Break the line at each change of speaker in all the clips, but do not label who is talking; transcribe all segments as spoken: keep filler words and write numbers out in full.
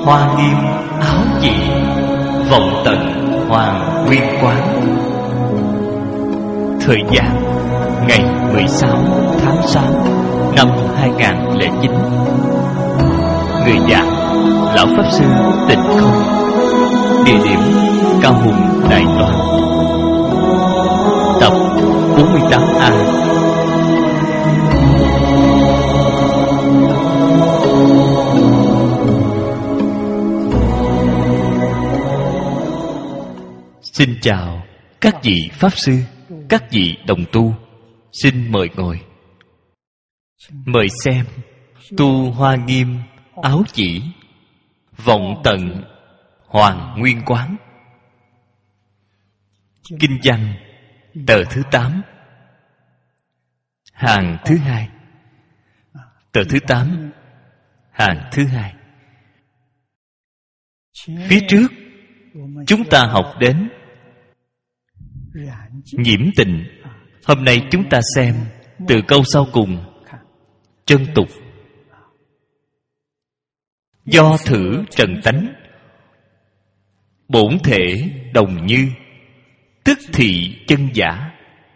Hoa nghiêm áo chỉ, vọng tận hoàng nguyên quán. Thời gian ngày mười sáu tháng sáu năm hai nghìn không trăm lẻ chín. Người giảng Lão Pháp Sư Tịnh Không. Địa điểm Cao Hùng, Đài Loan. Tập bốn mươi tám A. Xin chào các vị Pháp Sư, các vị đồng tu. Xin mời ngồi. Mời xem Tu Hoa Nghiêm áo chỉ, vọng tận hoàng nguyên quán. Kinh văn tờ thứ tám, hàng thứ hai. Tờ thứ tám, hàng thứ hai. Phía trước chúng ta học đến nhiễm tình. Hôm nay chúng ta xem từ câu sau cùng, chân tục. Do thử trần tánh, bổn thể đồng như, tức thị chân giả.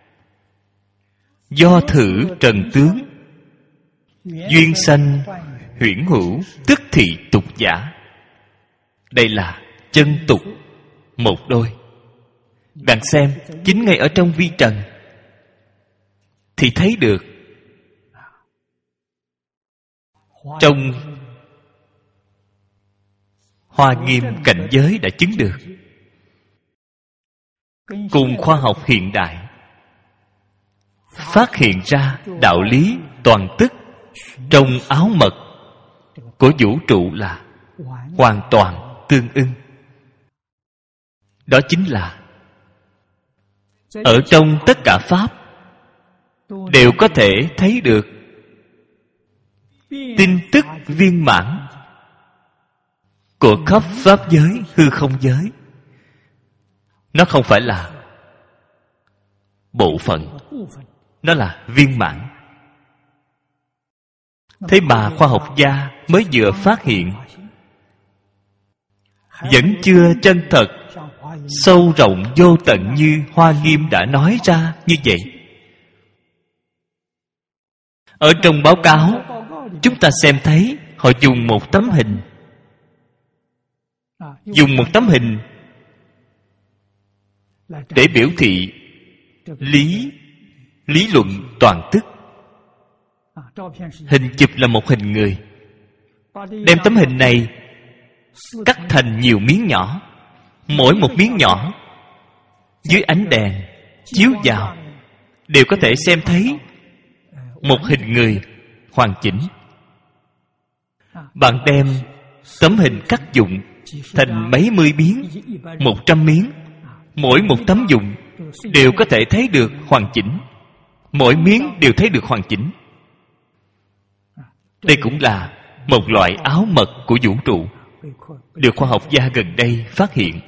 Do thử trần tướng, duyên sanh huyễn hữu, tức thị tục giả. Đây là chân tục một đôi. Bạn xem, chính ngay ở trong vi trần thì thấy được. Trong Hoa Nghiêm cảnh giới đã chứng được. Cùng khoa học hiện đại phát hiện ra đạo lý toàn tức trong áo mật của vũ trụ là hoàn toàn tương ưng. Đó chính là ở trong tất cả pháp đều có thể thấy được tin tức viên mãn của khắp pháp giới, hư không giới. Nó không phải là bộ phận, nó là viên mãn. Thế mà khoa học gia mới vừa phát hiện, vẫn chưa chân thật sâu rộng vô tận như Hoa Nghiêm đã nói ra như vậy. Ở trong báo cáo chúng ta xem thấy họ dùng một tấm hình. Dùng một tấm hình để biểu thị lý lý luận toàn tức. Hình chụp là một hình người. Đem tấm hình này cắt thành nhiều miếng nhỏ. Mỗi một miếng nhỏ dưới ánh đèn chiếu vào đều có thể xem thấy một hình người hoàn chỉnh. Bạn đem tấm hình cắt dụng thành mấy mươi miếng, một trăm miếng, mỗi một tấm dụng đều có thể thấy được hoàn chỉnh. Mỗi miếng đều thấy được hoàn chỉnh. Đây cũng là một loại áo mật của vũ trụ, được khoa học gia gần đây phát hiện.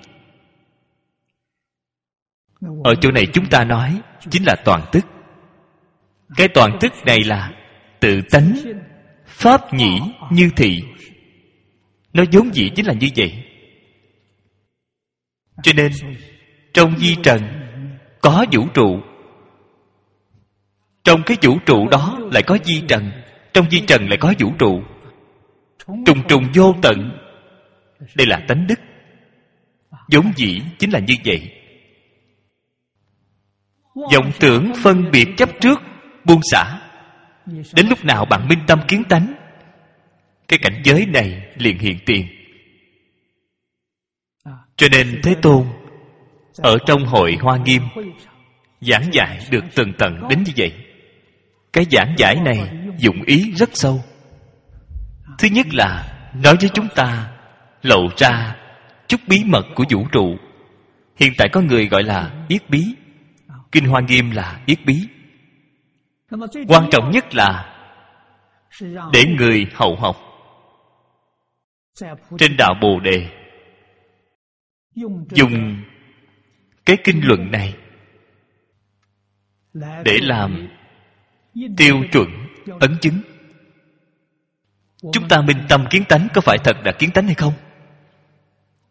Ở chỗ này chúng ta nói chính là toàn tức. Cái toàn tức này là tự tánh, pháp nhĩ như thị. Nó vốn dĩ chính là như vậy. Cho nên trong vi trần có vũ trụ, trong cái vũ trụ đó lại có vi trần, trong vi trần lại có vũ trụ, trùng trùng vô tận. Đây là tánh đức, vốn dĩ chính là như vậy. Vọng tưởng phân biệt chấp trước buông xả. Đến lúc nào bạn minh tâm kiến tánh, cái cảnh giới này liền hiện tiền. Cho nên Thế Tôn ở trong hội Hoa Nghiêm giảng giải được tường tận đến như vậy. Cái giảng giải này dụng ý rất sâu. Thứ nhất là nói với chúng ta lộ ra chút bí mật của vũ trụ. Hiện tại có người gọi là yết bí. Kinh Hoa Nghiêm là yết bí. Quan trọng nhất là để người hậu học trên đạo Bồ Đề dùng cái kinh luận này để làm tiêu chuẩn ấn chứng. Chúng ta minh tâm kiến tánh có phải thật là kiến tánh hay không?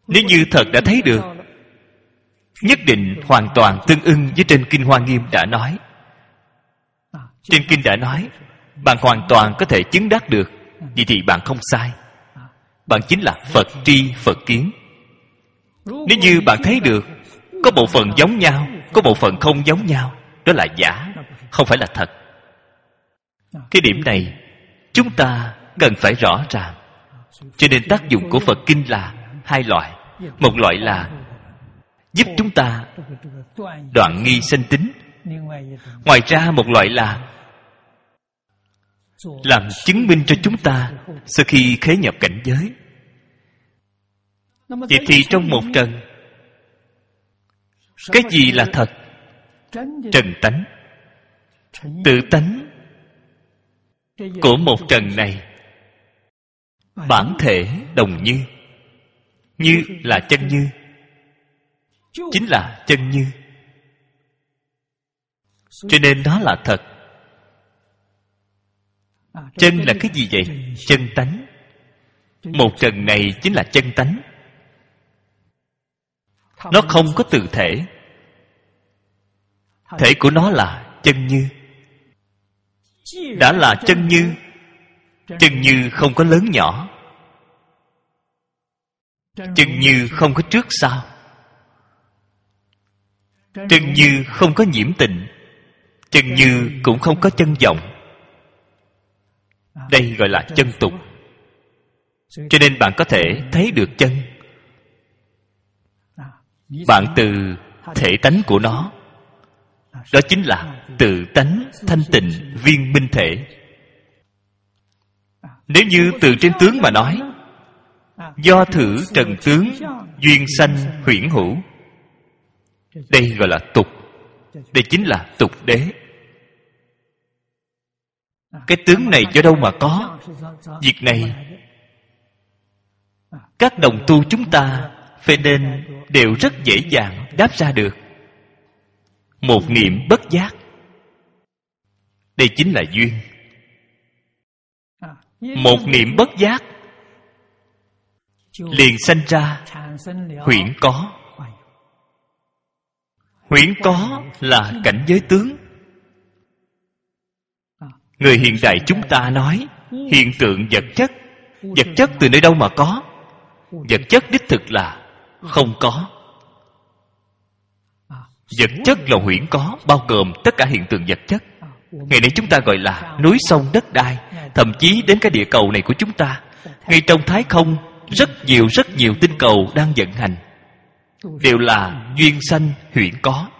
Nếu như thật đã thấy được, nhất định hoàn toàn tương ưng với trên Kinh Hoa Nghiêm đã nói. Trên Kinh đã nói, bạn hoàn toàn có thể chứng đắc được. Vậy thì bạn không sai. Bạn chính là Phật tri Phật kiến. Nếu như bạn thấy được có bộ phận giống nhau, có bộ phận không giống nhau, đó là giả, không phải là thật. Cái điểm này chúng ta cần phải rõ ràng. Cho nên tác dụng của Phật Kinh là hai loại. Một loại là giúp chúng ta đoạn nghi sanh tính. Ngoài ra một loại là làm chứng minh cho chúng ta sau khi khế nhập cảnh giới. Vậy thì trong một trần, cái gì là thật? Trần tánh. Tự tánh của một trần này bản thể đồng như. Như là chân như, chính là chân như. Cho nên đó là thật. Chân là cái gì vậy? Chân tánh. Một trần này chính là chân tánh. Nó không có tự thể. Thể của nó là chân như. Đã là chân như, chân như không có lớn nhỏ, chân như không có trước sau, chân như không có nhiễm tịnh, chân như cũng không có chân vọng. Đây gọi là chân tục. Cho nên bạn có thể thấy được chân. Bạn từ thể tánh của nó, đó chính là tự tánh thanh tịnh viên minh thể. Nếu như từ trên tướng mà nói, do thử trần tướng duyên sanh huyễn hữu, đây gọi là tục. Đây chính là tục đế. Cái tướng này do đâu mà có? Việc này các đồng tu chúng ta phải nên đều rất dễ dàng đáp ra được. Một niệm bất giác, đây chính là duyên. Một niệm bất giác liền sanh ra huyễn có. Huyễn có là cảnh giới tướng. Người hiện đại chúng ta nói hiện tượng vật chất. Vật chất từ nơi đâu mà có? Vật chất đích thực là không có. Vật chất là huyễn có, bao gồm tất cả hiện tượng vật chất. Ngày nay chúng ta gọi là núi sông đất đai. Thậm chí đến cái địa cầu này của chúng ta, ngay trong thái không, rất nhiều rất nhiều tinh cầu đang vận hành, đều là duyên sanh huyễn có.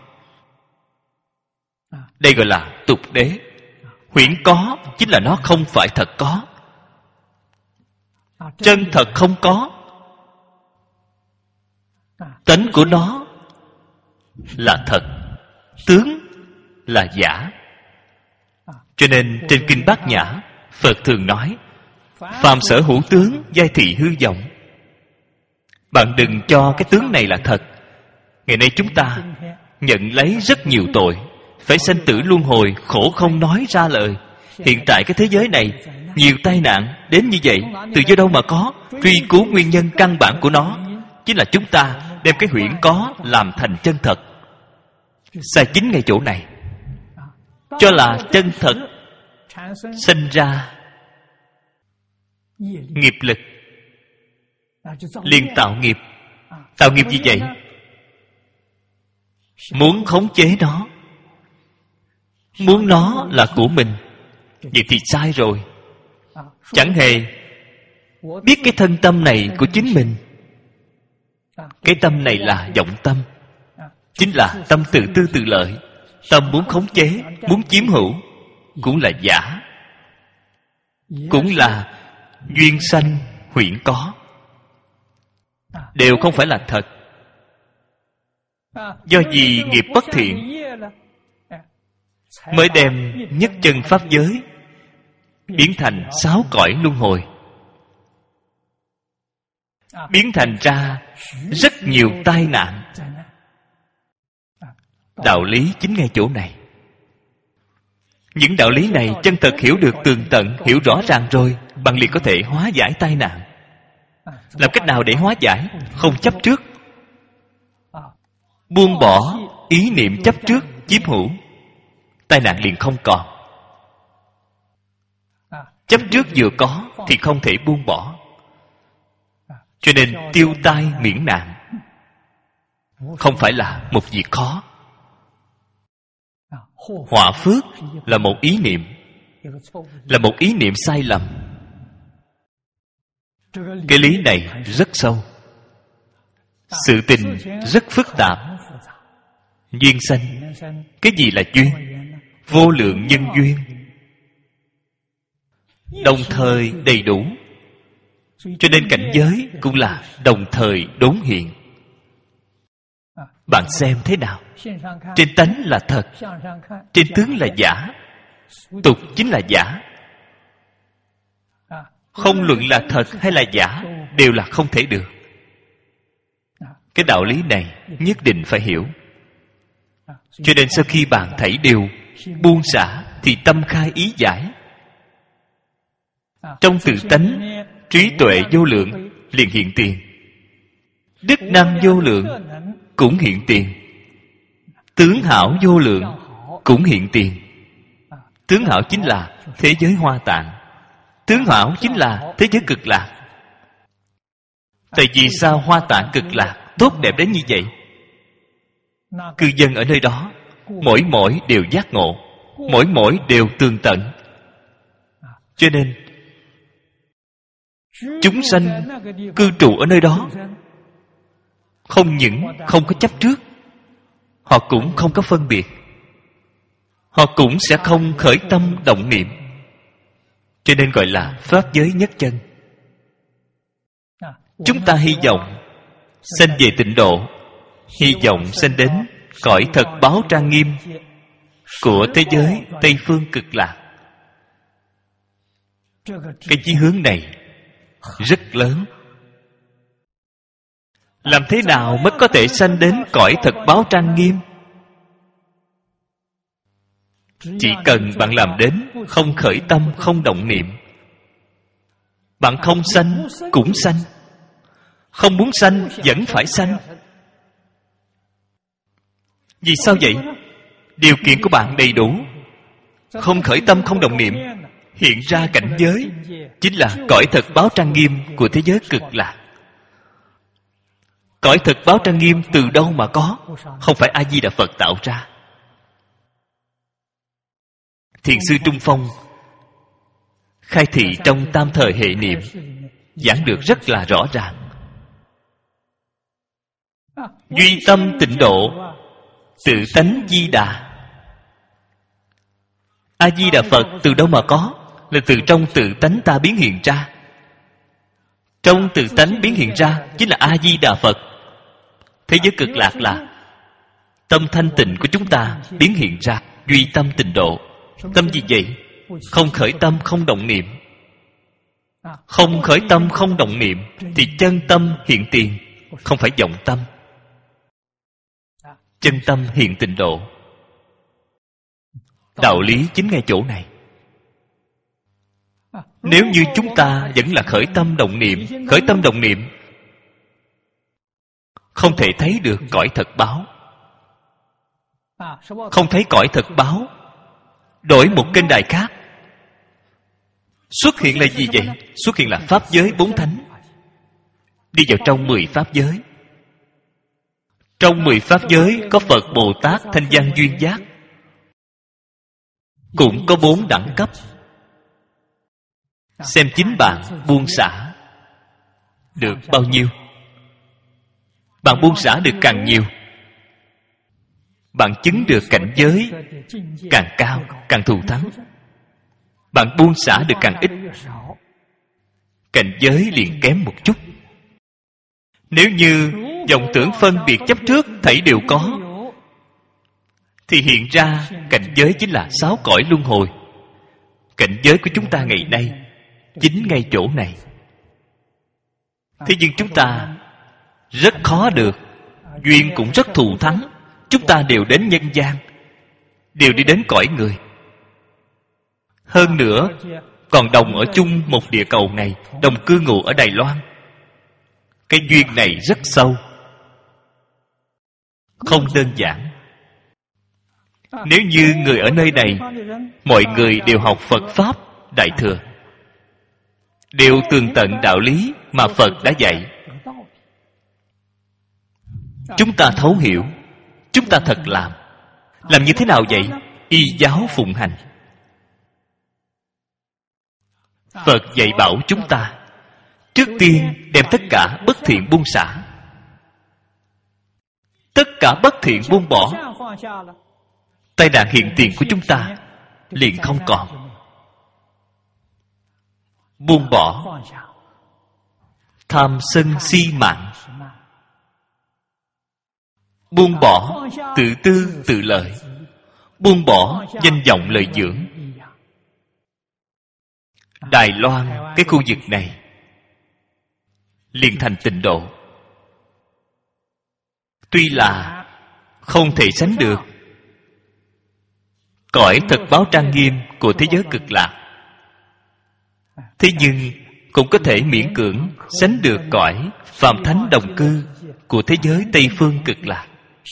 Đây gọi là tục đế. Huyễn có chính là nó không phải thật có. Chân thật không có. Tánh của nó là thật, tướng là giả. Cho nên trên Kinh Bát Nhã, Phật thường nói phàm sở hữu tướng giai thị hư vọng. Bạn đừng cho cái tướng này là thật. Ngày nay chúng ta nhận lấy rất nhiều tội, phải sanh tử luân hồi, khổ không nói ra lời. Hiện tại cái thế giới này nhiều tai nạn đến như vậy, từ do đâu mà có? Truy cứu nguyên nhân căn bản của nó, chính là chúng ta đem cái huyễn có làm thành chân thật. Sai chính ngay chỗ này. Cho là chân thật, sinh ra nghiệp lực, liền tạo nghiệp. Tạo nghiệp gì vậy? Muốn khống chế nó, muốn nó là của mình. Vậy thì sai rồi. Chẳng hề biết cái thân tâm này của chính mình. Cái tâm này là vọng tâm, chính là tâm tự tư tự lợi. Tâm muốn khống chế, muốn chiếm hữu, cũng là giả, cũng là duyên sanh huyễn có, đều không phải là thật. Do vì nghiệp bất thiện mới đem nhất chân pháp giới biến thành sáu cõi luân hồi, biến thành ra rất nhiều tai nạn. Đạo lý chính ngay chỗ này. Những đạo lý này chân thật hiểu được tường tận, hiểu rõ ràng rồi, bạn liền có thể hóa giải tai nạn. Làm cách nào để hóa giải? Không chấp trước. Buông bỏ ý niệm chấp trước chiếm hữu, tai nạn liền không còn. Chấp trước vừa có thì không thể buông bỏ. Cho nên tiêu tai miễn nạn không phải là một việc khó. Họa phước là một ý niệm, là một ý niệm sai lầm. Cái lý này rất sâu. Sự tình rất phức tạp. Duyên sanh. Cái gì là duyên? Vô lượng nhân duyên, đồng thời đầy đủ. Cho nên cảnh giới cũng là đồng thời đốn hiện. Bạn xem thế nào? Trên tánh là thật, trên tướng là giả, tục chính là giả. Không luận là thật hay là giả đều là không thể được. Cái đạo lý này nhất định phải hiểu. Cho nên sau khi bạn thảy đều buông xả thì tâm khai ý giải. Trong tự tánh trí tuệ vô lượng liền hiện tiền, đức năng vô lượng cũng hiện tiền, tướng hảo vô lượng cũng hiện tiền. Tướng hảo chính là thế giới Hoa Tạng, tướng hảo chính là thế giới Cực Lạc. Tại vì sao Hoa Tạng Cực Lạc tốt đẹp đến như vậy? Cư dân ở nơi đó mỗi mỗi đều giác ngộ, mỗi mỗi đều tường tận. Cho nên chúng sanh cư trụ ở nơi đó không những không có chấp trước, họ cũng không có phân biệt, họ cũng sẽ không khởi tâm động niệm. Cho nên gọi là pháp giới nhất chân. Chúng ta hy vọng sanh về tịnh độ, hy vọng sanh đến cõi thật báo trang nghiêm của thế giới Tây Phương Cực Lạc. Cái chí hướng này rất lớn. Làm thế nào mới có thể sanh đến cõi thật báo trang nghiêm? Chỉ cần bạn làm đến không khởi tâm, không động niệm, bạn không sanh cũng sanh, không muốn sanh vẫn phải sanh. Vì sao vậy? Điều kiện của bạn đầy đủ. Không khởi tâm, không động niệm, hiện ra cảnh giới chính là cõi thật báo trang nghiêm của thế giới Cực Lạc. Cõi thật báo trang nghiêm từ đâu mà có? Không phải A Di Đà Phật tạo ra. Thiền sư Trung Phong khai thị trong Tam Thời Hệ Niệm giảng được rất là rõ ràng. Duy tâm tịnh độ, tự tánh Di Đà. A Di Đà Phật từ đâu mà có? Là từ trong tự tánh ta biến hiện ra. Trong tự tánh biến hiện ra chính là A Di Đà Phật. Thế giới Cực Lạc là tâm thanh tịnh của chúng ta biến hiện ra. Duy tâm tịnh độ. Tâm gì vậy? Không khởi tâm, không động niệm. Không khởi tâm, không động niệm thì chân tâm hiện tiền, không phải vọng tâm. Chân tâm hiện tịnh độ. Đạo lý chính ngay chỗ này. Nếu như chúng ta vẫn là khởi tâm động niệm, khởi tâm động niệm không thể thấy được cõi thật báo. Không thấy cõi thật báo, đổi một kênh đài khác. Xuất hiện là gì vậy? Xuất hiện là pháp giới bốn thánh. Đi vào trong mười pháp giới. Trong mười pháp giới có Phật, Bồ Tát, Thanh Văn, Duyên Giác, cũng có bốn đẳng cấp. Xem chính bạn buông xả được bao nhiêu. Bạn buông xả được càng nhiều, bạn chứng được cảnh giới càng cao, càng thù thắng. Bạn buông xả được càng ít, cảnh giới liền kém một chút. Nếu như vọng tưởng phân biệt chấp trước thảy đều có, thì hiện ra cảnh giới chính là sáu cõi luân hồi. Cảnh giới của chúng ta ngày nay chính ngay chỗ này. Thế nhưng chúng ta rất khó được, duyên cũng rất thù thắng. Chúng ta đều đến nhân gian, đều đi đến cõi người. Hơn nữa còn đồng ở chung một địa cầu này, đồng cư ngụ ở Đài Loan. Cái duyên này rất sâu, không đơn giản. Nếu như người ở nơi này mọi người đều học Phật Pháp Đại Thừa, đều tường tận đạo lý mà Phật đã dạy, chúng ta thấu hiểu, chúng ta thật làm. Làm như thế nào vậy? Y giáo phụng hành. Phật dạy bảo chúng ta trước tiên đem tất cả bất thiện buông xả. Tất cả bất thiện buông bỏ, tai nạn hiện tiền của chúng ta liền không còn. Buông bỏ tham sân si mạng, buông bỏ tự tư tự lợi, buông bỏ danh vọng lợi dưỡng. Đài Loan, cái khu vực này liền thành tịnh độ. Tuy là không thể sánh được cõi thật báo trang nghiêm của thế giới cực lạc, thế nhưng cũng có thể miễn cưỡng sánh được cõi phàm thánh đồng cư của thế giới Tây phương cực lạc.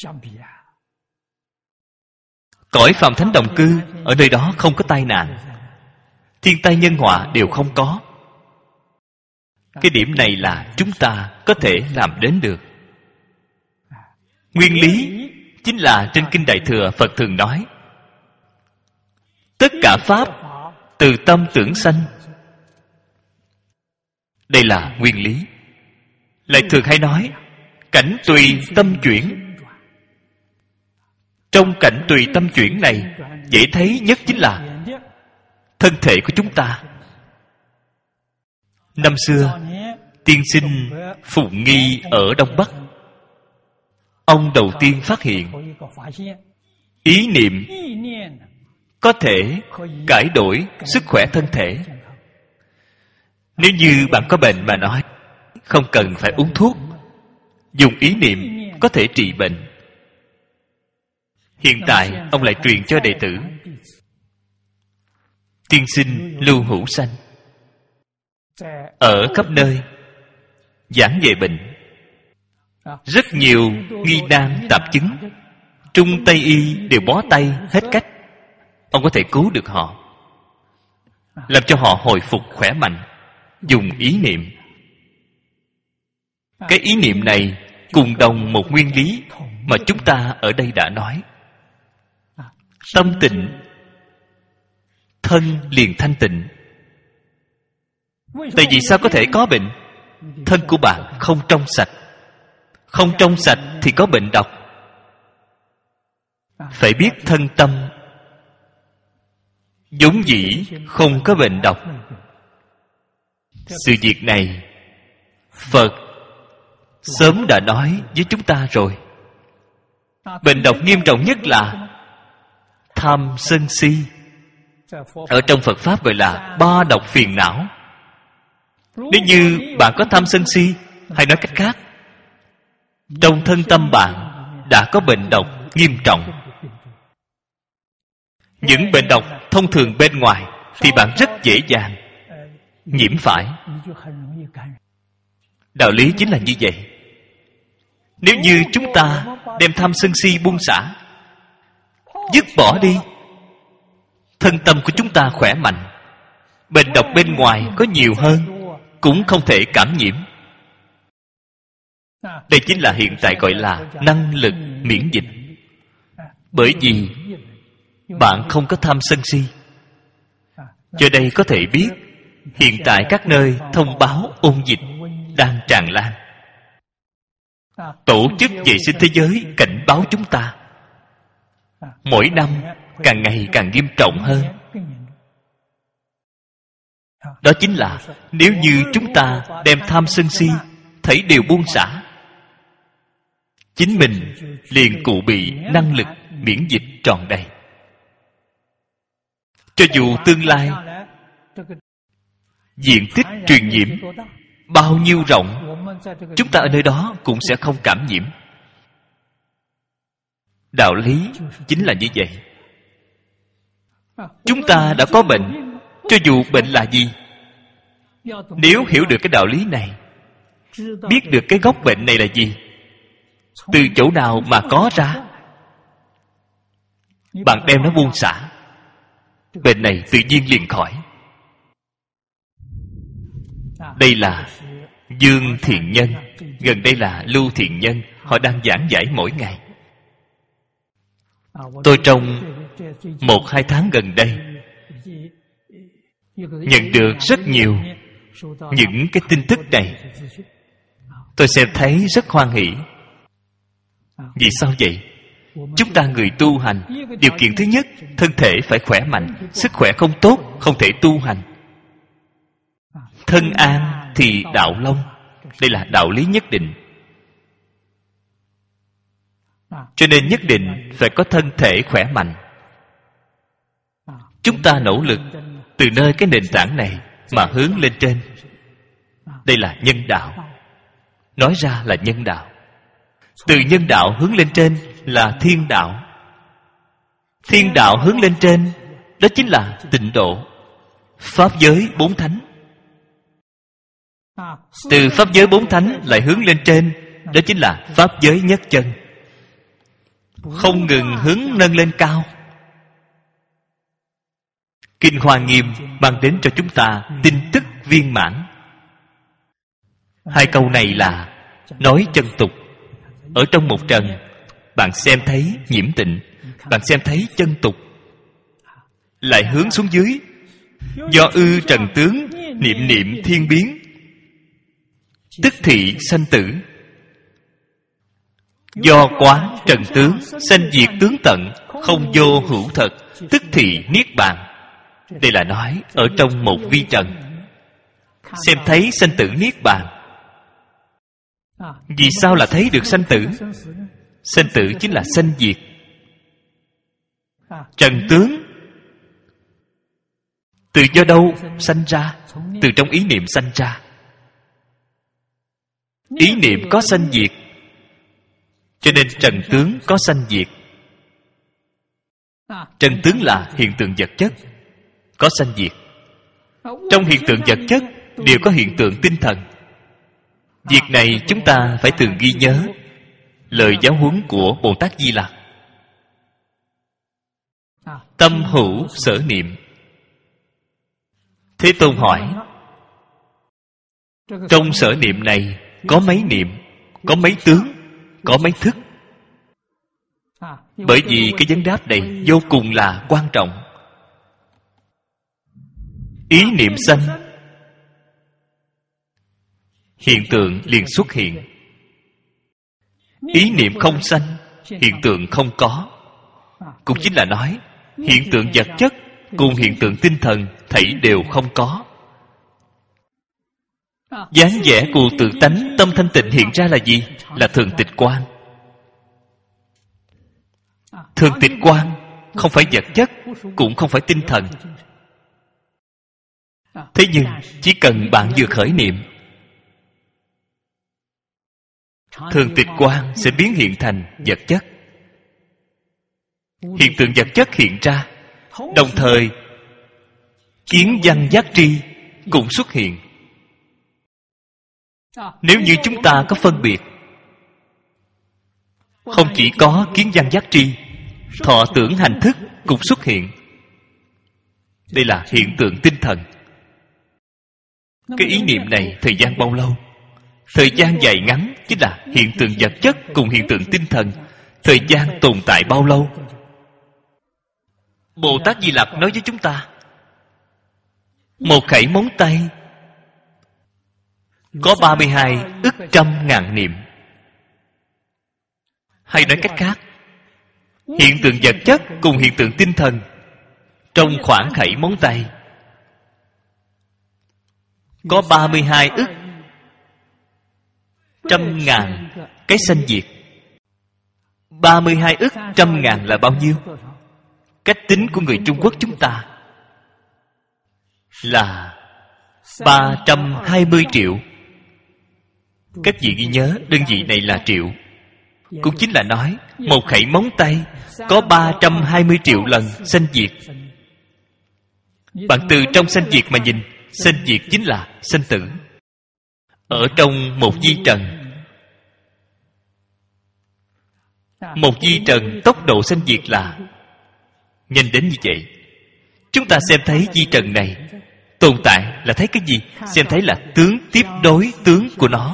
Cõi phàm thánh đồng cư ở nơi đó không có tai nạn, thiên tai nhân họa đều không có. Cái điểm này là chúng ta có thể làm đến được. Nguyên lý chính là trên Kinh Đại Thừa Phật thường nói tất cả pháp từ tâm tưởng sanh. Đây là nguyên lý. Lại thường hay nói cảnh tùy tâm chuyển. Trong cảnh tùy tâm chuyển này, dễ thấy nhất chính là thân thể của chúng ta. Năm xưa tiên sinh Phụng Nghi ở Đông Bắc, ông đầu tiên phát hiện ý niệm có thể cải đổi sức khỏe thân thể. Nếu như bạn có bệnh mà nói không cần phải uống thuốc, dùng ý niệm có thể trị bệnh. Hiện tại ông lại truyền cho đệ tử tiên sinh Lưu Hữu Sanh ở khắp nơi giảng về bệnh. Rất nhiều nghi nan tạp chứng, Trung Tây Y đều bó tay hết cách. Ông có thể cứu được họ, làm cho họ hồi phục khỏe mạnh. Dùng ý niệm. Cái ý niệm này cùng đồng một nguyên lý mà chúng ta ở đây đã nói. Tâm tịnh, thân liền thanh tịnh. Tại vì sao có thể có bệnh? Thân của bạn không trong sạch. Không trong sạch thì có bệnh độc. Phải biết thân tâm vốn dĩ không có bệnh độc. Sự việc này Phật sớm đã nói với chúng ta rồi. Bệnh độc nghiêm trọng nhất là tham sân si. Ở trong Phật Pháp gọi là ba độc phiền não. Nếu như bạn có tham sân si, hay nói cách khác, trong thân tâm bạn đã có bệnh độc nghiêm trọng. Những bệnh độc thông thường bên ngoài thì bạn rất dễ dàng nhiễm phải. Đạo lý chính là như vậy. Nếu như chúng ta đem tham sân si buông xả, dứt bỏ đi, thân tâm của chúng ta khỏe mạnh. Bệnh độc bên ngoài có nhiều hơn cũng không thể cảm nhiễm. Đây chính là hiện tại gọi là năng lực miễn dịch. Bởi vì bạn không có tham sân si. Cho đây có thể biết hiện tại các nơi thông báo ôn dịch đang tràn lan. Tổ chức Vệ sinh Thế giới cảnh báo chúng ta mỗi năm càng ngày càng nghiêm trọng hơn. Đó chính là nếu như chúng ta đem tham sân si thấy đều buông xả, chính mình liền cụ bị năng lực miễn dịch tròn đầy. Cho dù tương lai diện tích truyền nhiễm bao nhiêu rộng, chúng ta ở nơi đó cũng sẽ không cảm nhiễm. Đạo lý chính là như vậy. Chúng ta đã có bệnh, cho dù bệnh là gì, nếu hiểu được cái đạo lý này, biết được cái gốc bệnh này là gì, từ chỗ nào mà có ra, bạn đem nó buông xả, bệnh này tự nhiên liền khỏi. Đây là Dương Thiện Nhân, gần đây là Lưu Thiện Nhân. Họ đang giảng giải mỗi ngày. Tôi trong một hai tháng gần đây nhận được rất nhiều những cái tin tức này. Tôi xem thấy rất hoan hỷ. Vì sao vậy? Chúng ta người tu hành, điều kiện thứ nhất, thân thể phải khỏe mạnh. Sức khỏe không tốt, không thể tu hành. Thân an thì đạo long. Đây là đạo lý nhất định. Cho nên nhất định phải có thân thể khỏe mạnh. Chúng ta nỗ lực từ nơi cái nền tảng này mà hướng lên trên. Đây là nhân đạo. Nói ra là nhân đạo. Từ nhân đạo hướng lên trên là thiên đạo. Thiên đạo hướng lên trên, đó chính là tịnh độ. Pháp giới bốn thánh. Từ pháp giới bốn thánh lại hướng lên trên, đó chính là pháp giới nhất chân. Không ngừng hướng nâng lên cao. Kinh Hoa Nghiêm mang đến cho chúng ta tin tức viên mãn. Hai câu này là nói chân tục. Ở trong một trần, bạn xem thấy nhiễm tịnh, bạn xem thấy chân tục, lại hướng xuống dưới. Do ư trần tướng, niệm niệm thiên biến, tức thị sanh tử. Do quán trần tướng, sanh diệt tướng tận, không vô hữu thật, tức thị niết bàn. Đây là nói ở trong một vi trần. Xem thấy sanh tử niết bàn. Vì sao là thấy được sanh tử? Sanh tử chính là sanh diệt. Trần tướng từ do đâu sanh ra? Từ trong ý niệm sanh ra. Ý niệm có sanh diệt, cho nên trần tướng có sanh diệt. Trần tướng là hiện tượng vật chất, có sanh diệt. Trong hiện tượng vật chất đều có hiện tượng tinh thần. Việc này chúng ta phải thường ghi nhớ lời giáo huấn của Bồ Tát Di Lặc. Tâm hữu sở niệm. Thế Tôn hỏi, trong sở niệm này có mấy niệm, có mấy tướng, có mấy thức? Bởi vì cái vấn đáp này vô cùng là quan trọng. Ý niệm sanh, hiện tượng liền xuất hiện. Ý niệm không sanh, hiện tượng không có. Cũng chính là nói hiện tượng vật chất cùng hiện tượng tinh thần thảy đều không có. Dáng vẻ của tự tánh tâm thanh tịnh hiện ra là gì? Là thường tịch quang. Thường tịch quang không phải vật chất, cũng không phải tinh thần. Thế nhưng chỉ cần bạn vừa khởi niệm, thường tịch quang sẽ biến hiện thành vật chất. Hiện tượng vật chất hiện ra, đồng thời kiến văn giác tri cũng xuất hiện. Nếu như chúng ta có phân biệt, không chỉ có kiến văn giác tri, thọ tưởng hành thức cũng xuất hiện. Đây là hiện tượng tinh thần. Cái ý niệm này thời gian bao lâu? Thời gian dài ngắn chính là hiện tượng vật chất cùng hiện tượng tinh thần. Thời gian tồn tại bao lâu? Bồ Tát Di Lặc nói với chúng ta, một khẩy móng tay có ba mươi hai ức trăm ngàn niệm. Hay nói cách khác, hiện tượng vật chất cùng hiện tượng tinh thần trong khoảng khẩy móng tay có ba mươi hai ức trăm ngàn cái sanh diệt. Ba mươi hai ức trăm ngàn là bao nhiêu? Cách tính của người Trung Quốc chúng ta là ba trăm hai mươi triệu. Các vị ghi nhớ đơn vị này là triệu. Cũng chính là nói một khẩy móng tay có ba trăm hai mươi triệu lần sanh diệt. Bạn từ trong sanh diệt mà nhìn, sanh diệt chính là sanh tử. ở trong một vi trần. Một vi trần tốc độ sanh diệt là nhanh đến như vậy. Chúng ta xem thấy vi trần này tồn tại là thấy cái gì? Xem thấy là tướng tiếp đối tướng của nó.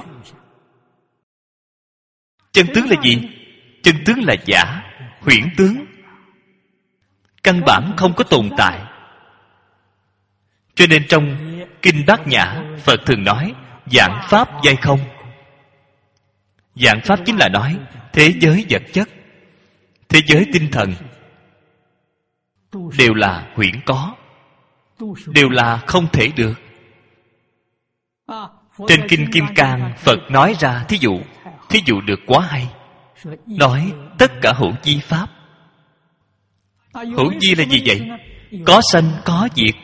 Chân tướng là gì? Chân tướng là giả, huyễn tướng, căn bản không có tồn tại. Cho nên trong Kinh Bát Nhã, Phật thường nói vạn pháp giai không. Vạn pháp chính là nói thế giới vật chất, thế giới tinh thần đều là huyễn có, đều là không thể được. Trên Kinh Kim Cang, Phật nói ra thí dụ, thí dụ được quá hay. Nói tất cả hữu vi pháp. Hữu vi là gì vậy? Có sanh có diệt.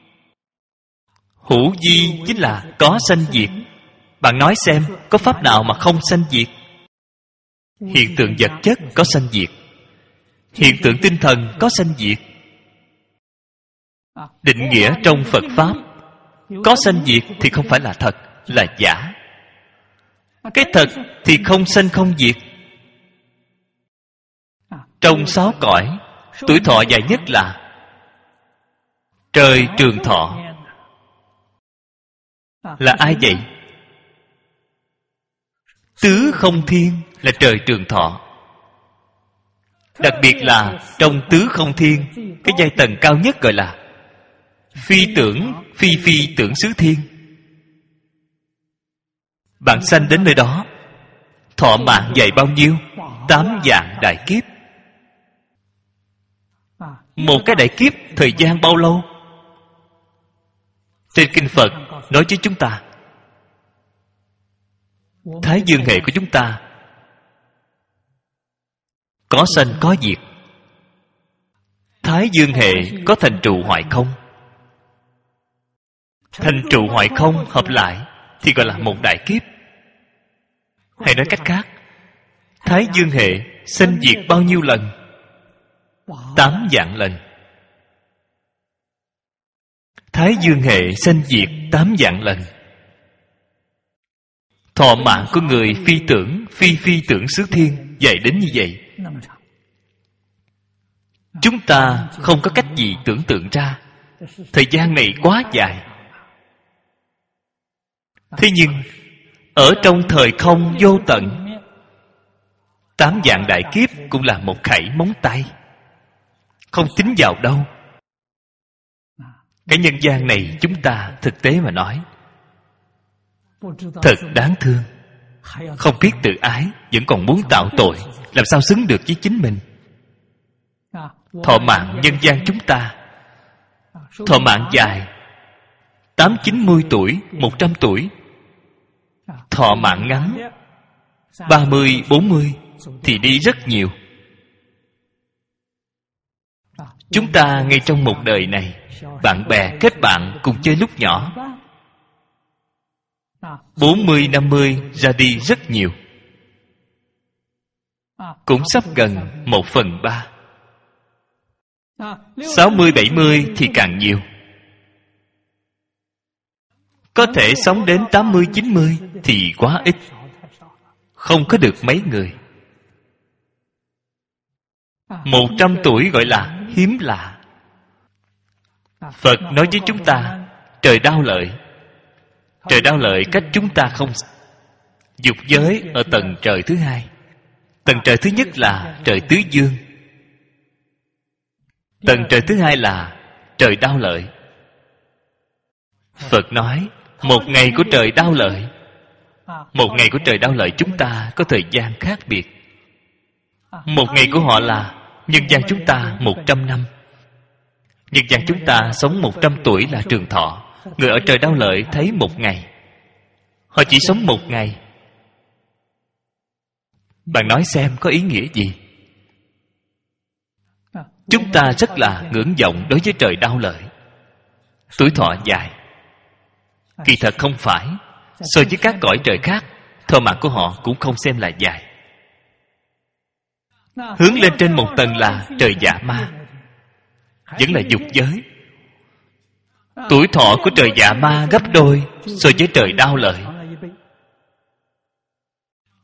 Hữu vi chính là có sanh diệt. Bạn nói xem, có pháp nào mà không sanh diệt? Hiện tượng vật chất có sanh diệt, hiện tượng tinh thần có sanh diệt. Định nghĩa trong Phật Pháp, có sanh diệt thì không phải là thật, là giả. Cái thật thì không sanh không diệt. Trong sáu cõi, tuổi thọ dài nhất là trời trường thọ. Là ai vậy? Tứ không thiên là trời trường thọ. Đặc biệt là trong tứ không thiên, cái giai tầng cao nhất gọi là phi tưởng, phi phi tưởng xứ thiên. Bạn sanh đến nơi đó, thọ mạng dài bao nhiêu? Tám vạn đại kiếp. Một cái đại kiếp thời gian bao lâu? Trên Kinh Phật nói với chúng ta, Thái dương hệ của chúng ta có sanh có diệt. Thái dương hệ có thành trụ hoại không. Thành trụ hoại không hợp lại thì gọi là một đại kiếp. Hay nói cách khác, Thái dương hệ sanh diệt bao nhiêu lần? Tám vạn lần. Thái dương hệ sanh diệt tám vạn lần. Thọ mạng của người phi tưởng, phi phi tưởng xứ thiên dài đến như vậy. Chúng ta không có cách gì tưởng tượng ra. Thời gian này quá dài. Thế nhưng ở trong thời không vô tận, tám vạn đại kiếp cũng là một khẩy móng tay, không tính vào đâu. Cái nhân gian này chúng ta thực tế mà nói thật đáng thương. Không biết tự ái, vẫn còn muốn tạo tội, làm sao xứng được với chính mình. Thọ mạng nhân gian chúng ta, thọ mạng dài tám chín mươi tuổi, một trăm tuổi. Thọ mạng ngắn ba mươi, bốn mươi thì đi rất nhiều. Chúng ta ngay trong một đời này, bạn bè kết bạn cùng chơi lúc nhỏ, bốn mươi, năm mươi ra đi rất nhiều, cũng sắp gần một phần ba. Sáu mươi, bảy mươi thì càng nhiều. Có thể sống đến tám mươi, chín mươi thì quá ít, không có được mấy người. Một trăm tuổi gọi là hiếm lạ. Phật nói với chúng ta, trời đau lợi. Trời đau lợi cách chúng ta không. Dục giới ở tầng trời thứ hai. Tầng trời thứ nhất là trời tứ dương. Tầng trời thứ hai là trời đau lợi. Phật nói, một ngày của trời đau lợi, một ngày của trời đau lợi chúng ta có thời gian khác biệt. Một ngày của họ là nhân gian chúng ta một trăm năm. Nhân gian chúng ta sống một trăm tuổi là trường thọ. Người ở trời đau lợi thấy một ngày, họ chỉ sống một ngày. Bạn nói xem có ý nghĩa gì? Chúng ta rất là ngưỡng vọng đối với trời đau lợi, tuổi thọ dài. Kỳ thật không phải. So với các cõi trời khác, thọ mạng của họ cũng không xem là dài. Hướng lên trên một tầng là trời dạ ma, vẫn là dục giới. Tuổi thọ của trời dạ ma gấp đôi so với trời đau lợi.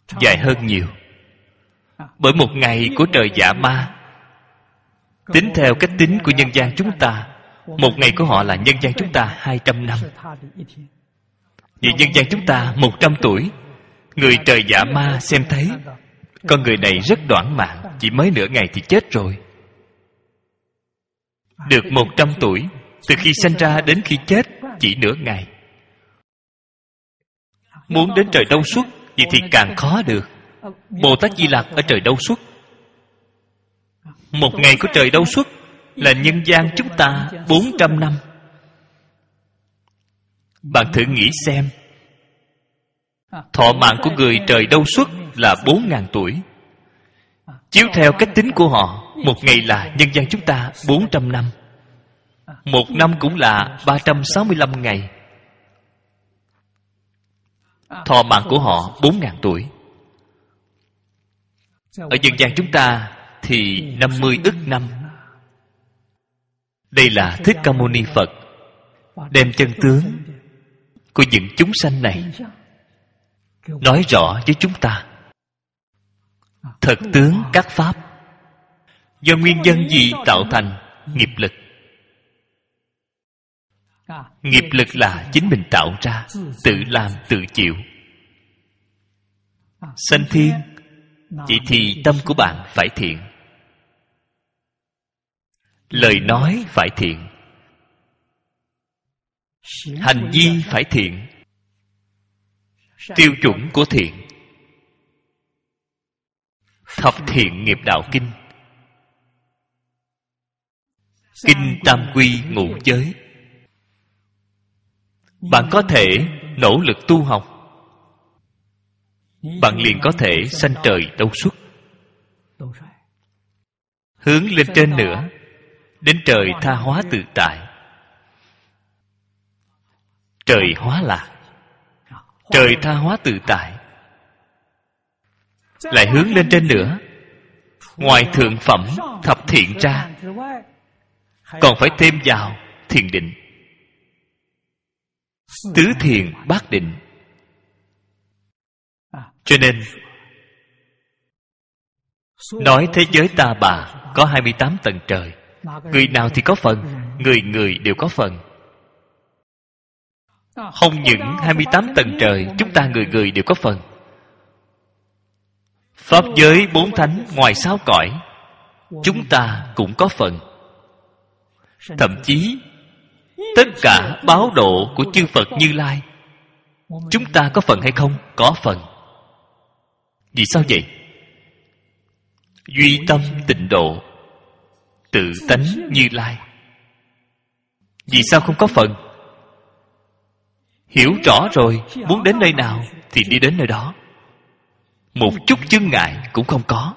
dài hơn nhiều. Bởi một ngày của trời Dạ Ma, tính theo cách tính của nhân gian chúng ta, một ngày của họ là nhân gian chúng ta hai trăm năm. Vì nhân gian chúng ta một trăm tuổi, người trời Dạ Ma xem thấy con người này rất đoản mạng, chỉ mới nửa ngày thì chết rồi. Được một trăm tuổi, từ khi sinh ra đến khi chết chỉ nửa ngày. Muốn đến trời Đâu Xuất, vậy thì càng khó được. Bồ Tát Di Lặc ở trời Đâu Xuất. Một ngày của trời Đâu Xuất là nhân gian chúng ta bốn trăm năm. Bạn thử nghĩ xem, thọ mạng của người trời Đâu Xuất là bốn ngàn tuổi. Chiếu theo cách tính của họ, một ngày là nhân gian chúng ta bốn trăm năm. Một năm cũng là ba trăm sáu mươi lăm ngày. Thọ mạng của họ bốn ngàn tuổi. Ở dân gian chúng ta thì năm mươi ức năm. Đây là Thích Ca Mâu Ni Phật đem chân tướng của những chúng sanh này nói rõ với chúng ta. Thật tướng các pháp do nguyên nhân gì tạo thành? Nghiệp lực. Nghiệp lực là chính mình tạo ra, tự làm tự chịu. Sanh thiên, vậy thì tâm của bạn phải thiện, lời nói phải thiện, hành vi phải thiện. Tiêu chuẩn của thiện: Thập Thiện Nghiệp Đạo Kinh, Kinh Tam Quy Ngũ Giới. Bạn có thể nỗ lực tu học, bạn liền có thể sanh trời Đâu Xuất. Hướng lên trên nữa, đến trời Tha Hóa Tự Tại, trời Hóa Lạc. Trời Tha Hóa Tự Tại lại hướng lên trên nữa, ngoài thượng phẩm thập thiện ra, còn phải thêm vào thiền định, tứ thiền bát định. Cho nên nói thế giới ta bà có hai mươi tám tầng trời. Người nào thì có phần, người người đều có phần. Không những hai mươi tám tầng trời, chúng ta người người đều có phần. Pháp giới bốn thánh ngoài sáu cõi, chúng ta cũng có phần. Thậm chí tất cả báo độ của chư Phật Như Lai, chúng ta có phần hay không? Có phần. Vì sao vậy? Duy tâm tịnh độ, tự tánh Như Lai. Vì sao không có phần? Hiểu rõ rồi, muốn đến nơi nào thì đi đến nơi đó, một chút chướng ngại cũng không có.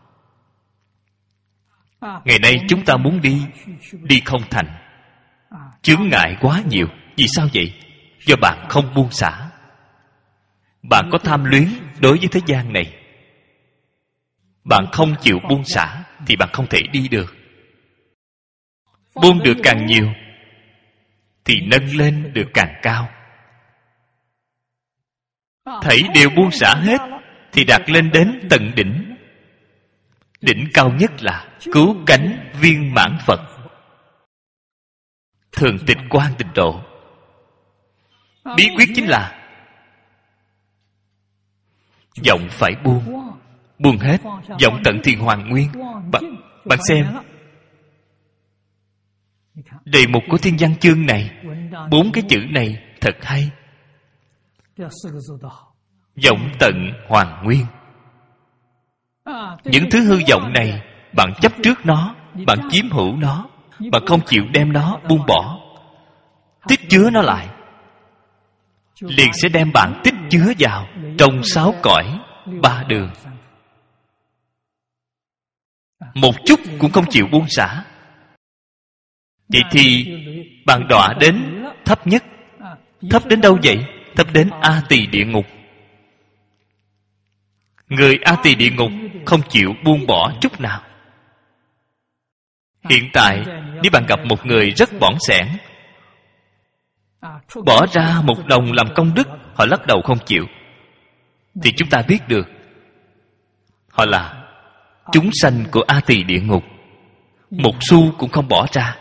Ngày nay chúng ta muốn đi, đi không thành. Chướng ngại quá nhiều. Vì sao vậy? Do bạn không buông xả. Bạn có tham luyến đối với thế gian này, bạn không chịu buông xả thì bạn không thể đi được. Buông được càng nhiều thì nâng lên được càng cao. Thảy đều buông xả hết thì đạt lên đến tận đỉnh. Đỉnh cao nhất là cứu cánh viên mãn Phật, thường tịch quan tịnh độ. Bí quyết chính là vọng phải buông. Buông hết, vọng tận thiền hoàn nguyên. Bạn, bạn xem đề mục của thiên văn chương này, bốn cái chữ này thật hay. Vọng tận hoàn nguyên. Những thứ hư vọng này, bạn chấp trước nó, bạn chiếm hữu nó, bạn không chịu đem nó buông bỏ, tích chứa nó lại, liền sẽ đem bạn tích chứa vào trong sáu cõi ba đường. Một chút cũng không chịu buông xả, vậy thì bạn đọa đến thấp nhất. Thấp đến đâu vậy? Thấp đến A Tỳ địa ngục. Người A Tỳ địa ngục không chịu buông bỏ chút nào. Hiện tại nếu bạn gặp một người rất bỏn xẻn, bỏ ra một đồng làm công đức, họ lắc đầu không chịu, thì chúng ta biết được Họ là chúng sanh của A Tỳ địa ngục, một xu cũng không bỏ ra.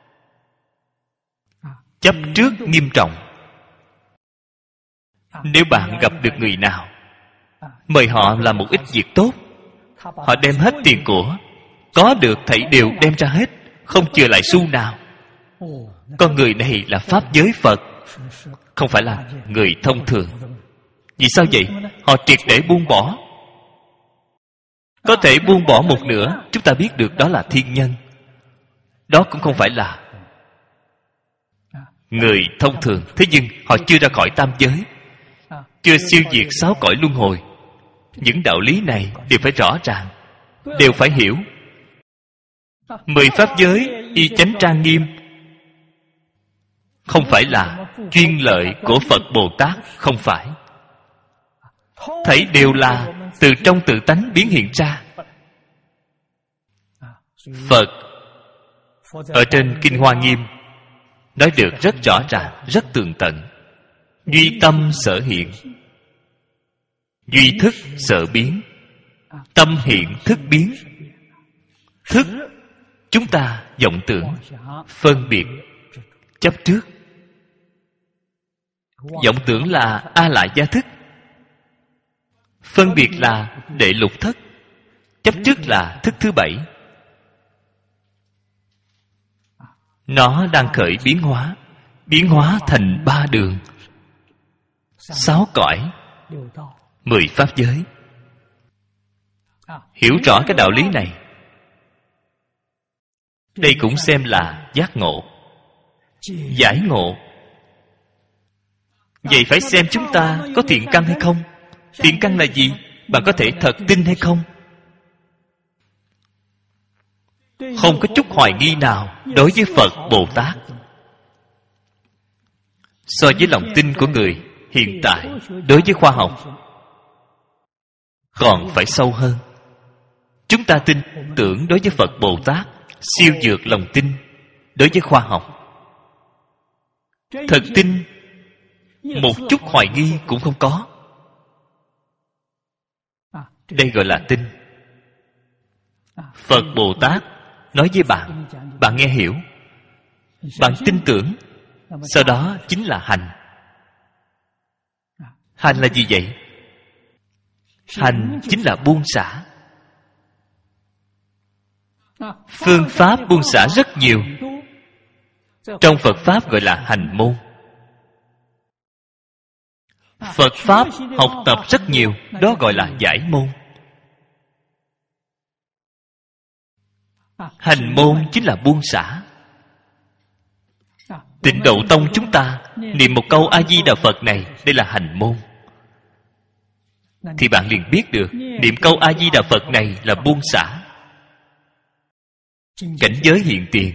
Chấp trước nghiêm trọng. Nếu bạn gặp được người nào, mời họ làm một ít việc tốt, họ đem hết tiền của, có được thảy đều đem ra hết, không chừa lại xu nào. Con người này là pháp giới Phật, không phải là người thông thường. Vì sao vậy? Họ triệt để buông bỏ. Có thể buông bỏ một nửa, chúng ta biết được đó là thiên nhân. Đó cũng không phải là người thông thường. Thế nhưng họ chưa ra khỏi tam giới, chưa siêu diệt sáu cõi luân hồi. Những đạo lý này đều phải rõ ràng, đều phải hiểu. Mười pháp giới y chánh trang nghiêm, không phải là chuyên lợi của Phật Bồ Tát, không phải. Thảy đều là từ trong tự tánh biến hiện ra. Phật ở trên Kinh Hoa Nghiêm nói được rất rõ ràng, rất tường tận. Duy tâm sở hiện, duy thức sở biến. Tâm hiện thức biến. Thức chúng ta vọng tưởng, phân biệt, chấp trước. Vọng tưởng là A Lại Gia thức, phân biệt là đệ lục thất, chấp trước là thức thứ bảy. Nó đang khởi biến hóa, biến hóa thành ba đường, sáu cõi, mười pháp giới. Hiểu rõ cái đạo lý này, đây cũng xem là giác ngộ, giải ngộ. Vậy phải xem chúng ta có thiện căn hay không. Thiện căn là gì? Bạn có thể thật tin hay không? Không có chút hoài nghi nào đối với Phật Bồ Tát. So với lòng tin của người hiện tại đối với khoa học còn phải sâu hơn. Chúng ta tin tưởng đối với Phật Bồ Tát siêu vượt lòng tin đối với khoa học. Thật tin, một chút hoài nghi cũng không có. Đây gọi là tin. Phật Bồ Tát nói với bạn, bạn nghe hiểu, bạn tin tưởng, sau đó chính là hành. Hành là gì vậy? Hành chính là buông xả. Phương pháp buông xả rất nhiều. Trong Phật Pháp gọi là hành môn. Phật Pháp học tập rất nhiều, đó gọi là giải môn. Hành môn chính là buông xả. Tịnh Độ Tông chúng ta niệm một câu A-di-đà Phật này, đây là hành môn. Thì bạn liền biết được niệm câu A-di-đà Phật này là buông xả. Cảnh giới hiện tiền,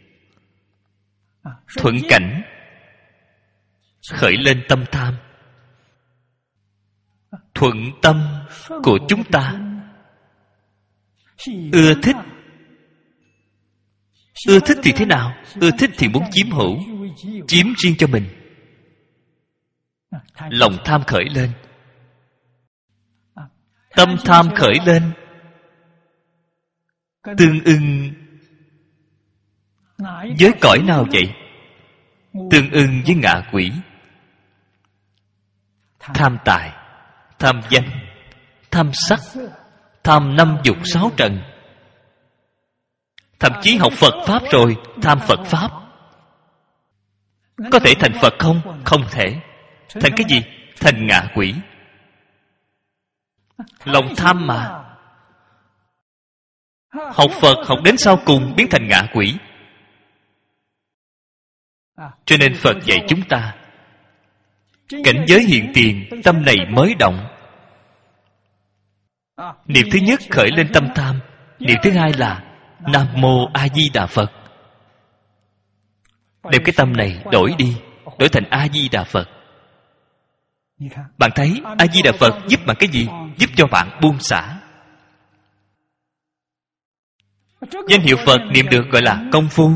thuận cảnh, khởi lên tâm tham. Thuận tâm của chúng ta, ưa thích. Ưa thích thì thế nào? Ưa thích thì muốn chiếm hữu, chiếm riêng cho mình. Lòng tham khởi lên, tâm tham khởi lên, tương ưng với cõi nào vậy? Tương ưng với ngạ quỷ. Tham tài, tham danh, tham sắc, tham năm dục sáu trần. Thậm chí học Phật Pháp rồi, tham Phật Pháp. Có thể thành Phật không? Không thể. Thành cái gì? Thành ngạ quỷ. Lòng tham mà. Học Phật học đến sau cùng biến thành ngạ quỷ. Cho nên Phật dạy chúng ta, cảnh giới hiện tiền, tâm này mới động. Niệm thứ nhất khởi lên tâm tham. Niệm thứ hai là Nam Mô A Di Đà Phật. Đem cái tâm này đổi đi, đổi thành A Di Đà Phật. Bạn thấy A Di Đà Phật giúp bạn cái gì? Giúp cho bạn buông xả. Danh hiệu Phật niệm được gọi là công phu.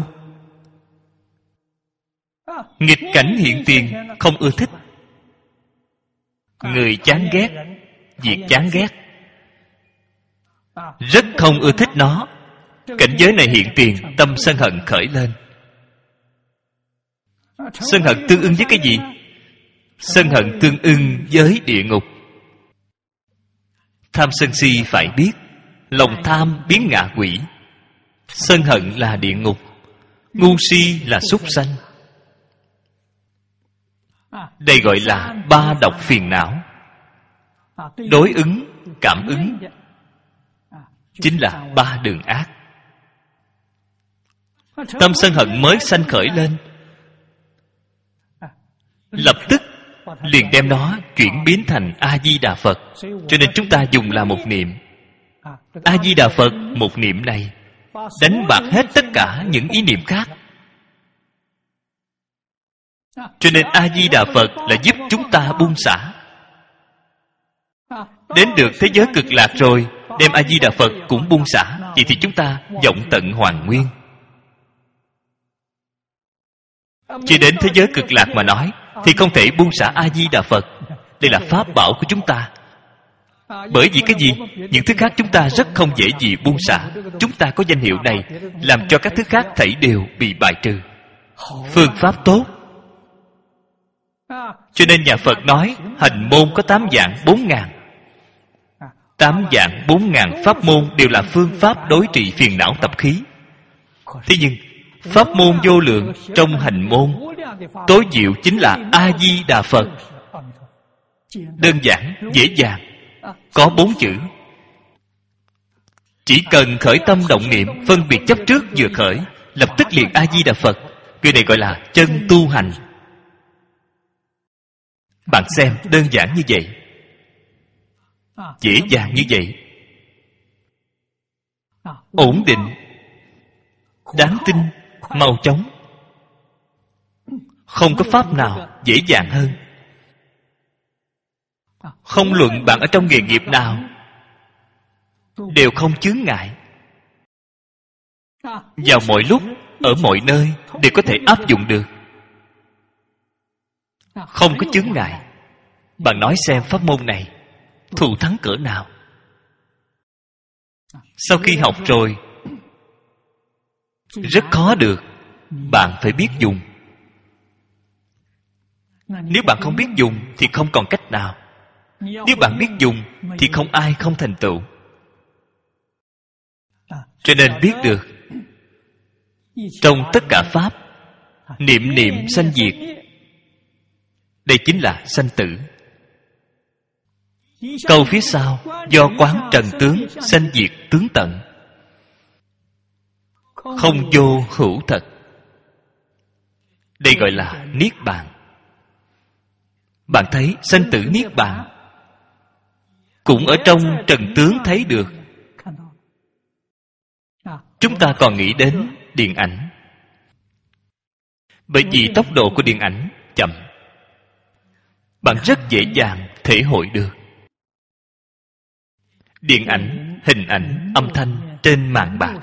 Nghịch cảnh hiện tiền không ưa thích. Người chán ghét, việc chán ghét. rất không ưa thích nó. Cảnh giới này hiện tiền, tâm sân hận khởi lên. Sân hận tương ưng với cái gì? Sân hận tương ưng với địa ngục. Tham sân si phải biết, lòng tham biến ngạ quỷ, sân hận là địa ngục, ngu si là súc sanh. Đây gọi là ba độc phiền não. Đối ứng, cảm ứng chính là ba đường ác. Tâm sân hận mới sanh khởi lên, lập tức liền đem nó chuyển biến thành A-di-đà Phật. Cho nên chúng ta dùng là một niệm. A-di-đà Phật, một niệm này đánh bạc hết tất cả những ý niệm khác. Cho nên A-di-đà Phật là giúp chúng ta buông xả. Đến được thế giới cực lạc rồi, đem A-di-đà Phật cũng buông xả. Vậy thì chúng ta vọng tận hoàn nguyên. Chỉ đến thế giới cực lạc mà nói thì không thể buông xả A-di-đà Phật. Đây là pháp bảo của chúng ta. Bởi vì cái gì? Những thứ khác chúng ta rất không dễ gì buông xả. Chúng ta có danh hiệu này, làm cho các thứ khác thảy đều bị bài trừ. Phương pháp tốt. Cho nên nhà Phật nói hành môn có tám dạng bốn ngàn. Tám dạng bốn ngàn pháp môn đều là phương pháp đối trị phiền não tập khí. Thế nhưng pháp môn vô lượng trong hành môn tối diệu chính là A-di-đà Phật. Đơn giản, dễ dàng, có bốn chữ. Chỉ cần khởi tâm động niệm, phân biệt chấp trước vừa khởi, lập tức liền A-di-đà Phật. Người này gọi là chân tu hành. Bạn xem, đơn giản như vậy, dễ dàng như vậy, ổn định, đáng tin, mau chóng. Không có pháp nào dễ dàng hơn. Không luận bạn ở trong nghề nghiệp nào, đều không chướng ngại. Vào mọi lúc, ở mọi nơi đều có thể áp dụng được. Không có chướng ngại. Bạn nói xem pháp môn này thù thắng cỡ nào. Sau khi học rồi, rất khó được. Bạn phải biết dùng. Nếu bạn không biết dùng thì không còn cách nào. Nếu bạn biết dùng thì không ai không thành tựu. Cho nên biết được, trong tất cả pháp, niệm niệm sanh diệt. Đây chính là sanh tử. Câu phía sau, do quán trần tướng, sanh diệt tướng tận. Không vô hữu thật. Đây gọi là niết bàn. Bạn thấy sanh tử niết bàn cũng ở trong trần tướng thấy được. Chúng ta còn nghĩ đến điện ảnh. Bởi vì tốc độ của điện ảnh chậm, bạn rất dễ dàng thể hội được. Điện ảnh, hình ảnh, âm thanh trên màn bạc.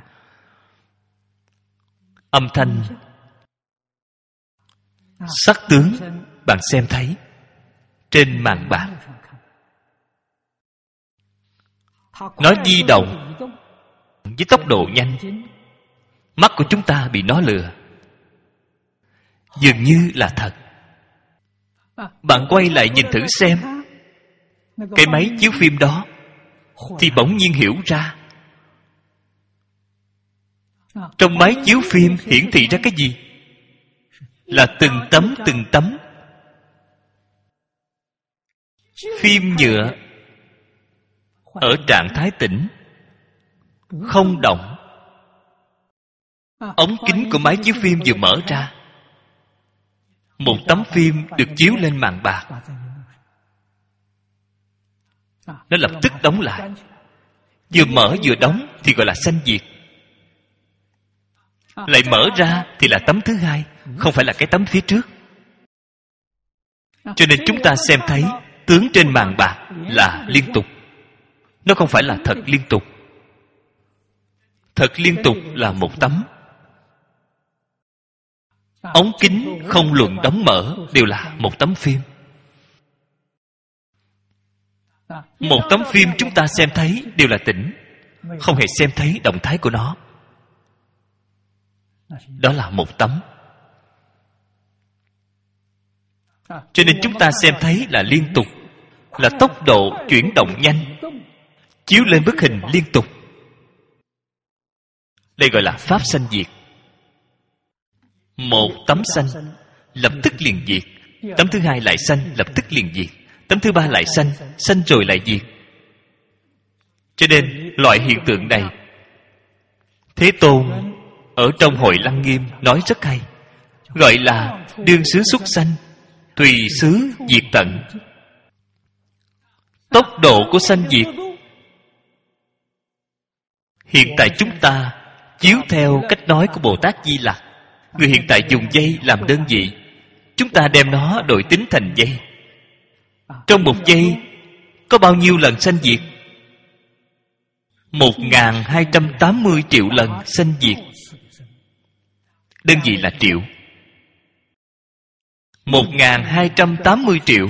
Âm thanh, sắc tướng bạn xem thấy trên màn bạc. Nó di động với tốc độ nhanh. Mắt của chúng ta bị nó lừa, dường như là thật. Bạn quay lại nhìn thử xem cái máy chiếu phim đó, thì bỗng nhiên hiểu ra trong máy chiếu phim hiển thị ra cái gì? Là từng tấm từng tấm phim nhựa ở trạng thái tĩnh, không động. Ống kính của máy chiếu phim vừa mở ra, một tấm phim được chiếu lên màn bạc. Nó lập tức đóng lại. Vừa mở vừa đóng thì gọi là sanh diệt. Lại mở ra thì là tấm thứ hai, không phải là cái tấm phía trước. Cho nên chúng ta xem thấy tướng trên màn bạc là liên tục. Nó không phải là thật liên tục. Thật liên tục là một tấm. Ống kính không luận đóng mở đều là một tấm phim. Một tấm phim chúng ta xem thấy đều là tĩnh. không hề xem thấy động thái của nó. Đó là một tấm. Cho nên chúng ta xem thấy là liên tục, là tốc độ chuyển động nhanh, chiếu lên bức hình liên tục. Đây gọi là pháp sanh diệt. Một tấm sanh, lập tức liền diệt. Tấm thứ hai lại sanh, lập tức liền diệt. Tấm thứ ba lại sanh, sanh rồi lại diệt. Cho nên loại hiện tượng này, Thế Tôn ở trong Hội Lăng Nghiêm nói rất hay, gọi là đương xứ xuất sanh, tùy xứ diệt tận. Tốc độ của sanh diệt hiện tại chúng ta chiếu theo cách nói của Bồ Tát Di Lặc. Người hiện tại dùng giây làm đơn vị, chúng ta đem nó đổi tính thành giây. Trong một giây có bao nhiêu lần sanh diệt? Một ngàn hai trăm tám mươi triệu lần sanh diệt. Đơn vị là triệu. Một ngàn hai trăm tám mươi triệu.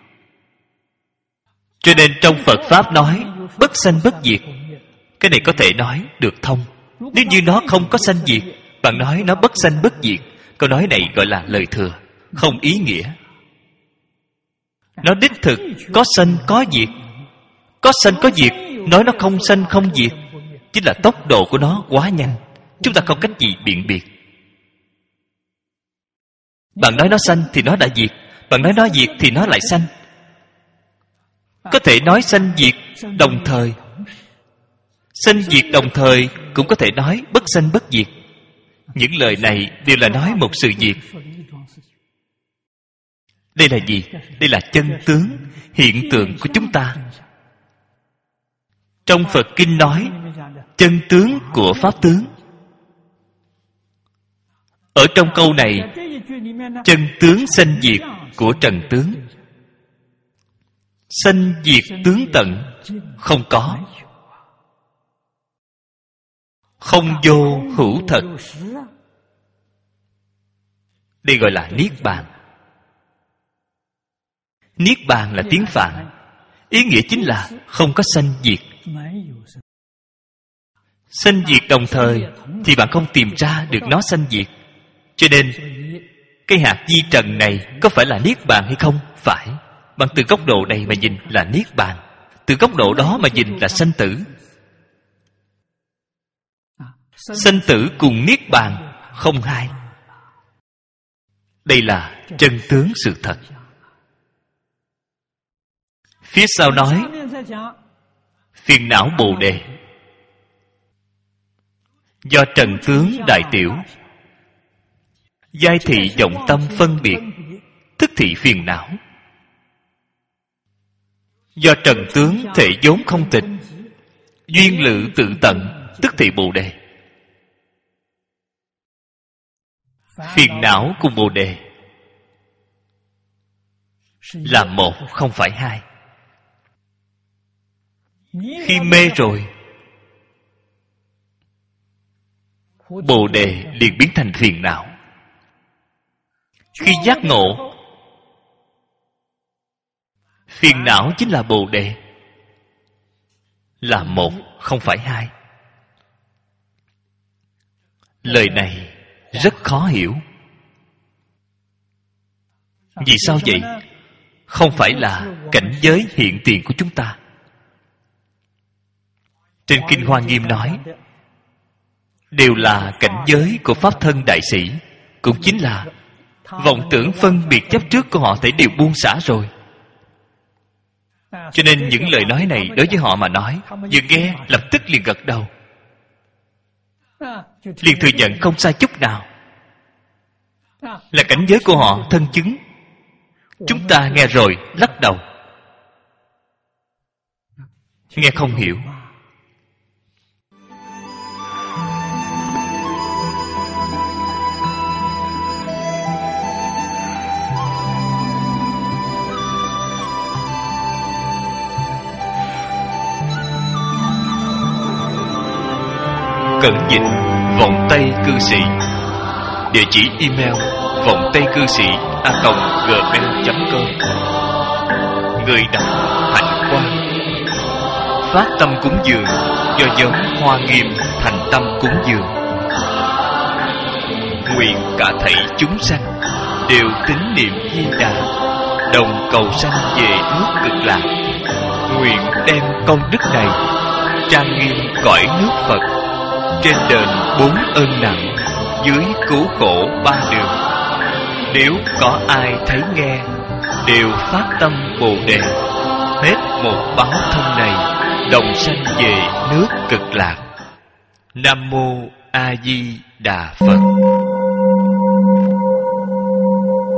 Cho nên trong Phật Pháp nói bất sanh bất diệt. Cái này có thể nói được thông. Nếu như nó không có sanh diệt, bạn nói nó bất sanh bất diệt, câu nói này gọi là lời thừa, không ý nghĩa. Nó đích thực có sanh có diệt. Có sanh có diệt, nói nó không sanh không diệt, chính là tốc độ của nó quá nhanh, chúng ta không cách gì biện biệt. Bạn nói nó sanh thì nó đã diệt, bạn nói nó diệt thì nó lại sanh. Có thể nói sanh diệt đồng thời. Sanh diệt đồng thời cũng có thể nói bất sanh bất diệt. Những lời này đều là nói một sự việc. Đây là gì? Đây là chân tướng, hiện tượng của chúng ta. Trong Phật Kinh nói chân tướng của Pháp tướng. Ở trong câu này, chân tướng sanh diệt của trần tướng, sanh diệt tướng tận không có. Không vô hữu thật. Đây gọi là Niết Bàn. Niết Bàn là tiếng Phạn, ý nghĩa chính là không có sanh diệt. Sanh diệt đồng thời thì bạn không tìm ra được nó sanh diệt. Cho nên cái hạt di trần này có phải là Niết Bàn hay không? Phải. Bằng từ góc độ này mà nhìn là Niết Bàn, từ góc độ đó mà nhìn là sanh tử. Sanh tử cùng Niết Bàn không hai. Đây là chân tướng sự thật. Phía sau nói phiền não Bồ Đề do trần tướng đại tiểu, giai thị vọng tâm phân biệt, thức thị phiền não. Do trần tướng thể vốn không tịch, duyên lự tự tận, tức thị Bồ Đề. Phiền não cùng Bồ Đề là một, không phải hai. Khi mê rồi, Bồ Đề liền biến thành phiền não. Khi giác ngộ, phiền não chính là Bồ Đề, là một, không phải hai. Lời này rất khó hiểu. Vì sao vậy? Không phải là cảnh giới hiện tiền của chúng ta. Trên Kinh Hoa Nghiêm nói đều là cảnh giới của Pháp thân đại sĩ, cũng chính là vọng tưởng phân biệt chấp trước của họ thể đều buông xả rồi. Cho nên những lời nói này đối với họ mà nói, vừa nghe lập tức liền gật đầu, liền thừa nhận không sai chút nào, là cảnh giới của họ thân chứng. Chúng ta nghe rồi lắc đầu, nghe không hiểu. Cẩn dịch vọng tây cư sĩ. Địa chỉ email vọng tây cư sĩ a còng gmail chấm com. Người đọc Hạnh Quang. Phát tâm cúng dường do giống Hoa Nghiêm thành tâm cúng dường. Nguyện cả thảy chúng sanh đều tín niệm Di Đà, đồng cầu sanh về nước Cực Lạc. Nguyện đem công đức này trang nghiêm cõi nước Phật, trên đền bốn ơn nặng, dưới cứu khổ ba đường. Nếu có ai thấy nghe, đều phát tâm Bồ Đề, hết một báo thân này, đồng sanh về nước Cực Lạc. Nam mô A Di Đà Phật.